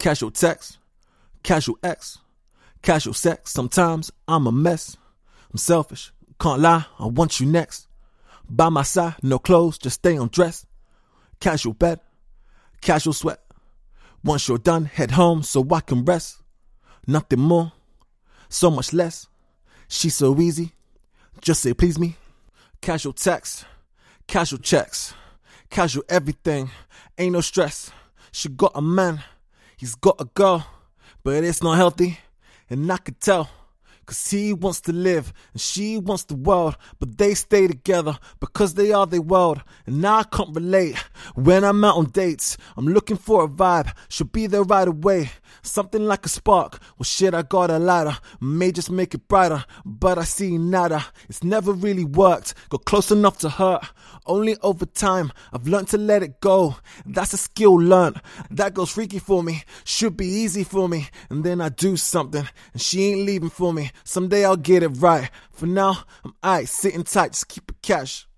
Casual text, casual X, casual sex. Sometimes I'm a mess. I'm selfish, can't lie, I want you next. By my side, no clothes, just stay undressed. Casual bed, casual sweat. Once you're done, head home so I can rest. Nothing more, so much less. She's so easy, just say please me. Casual text, casual checks, casual everything, ain't no stress. She got a man, he's got a girl, but it's not healthy, and I could tell. Cause he wants to live and she wants the world, but they stay together because they are their world. And I can't relate when I'm out on dates. I'm looking for a vibe, should be there right away. Something like a spark, well shit I got a lighter. May just make it brighter, but I see nada. It's never really worked, got close enough to hurt. Only over time, I've learned to let it go. That's a skill learned, that goes freaky for me. Should be easy for me, and then I do something and she ain't leaving for me. Someday I'll get it right. For now, I'm aight, sitting tight, just keep it cash.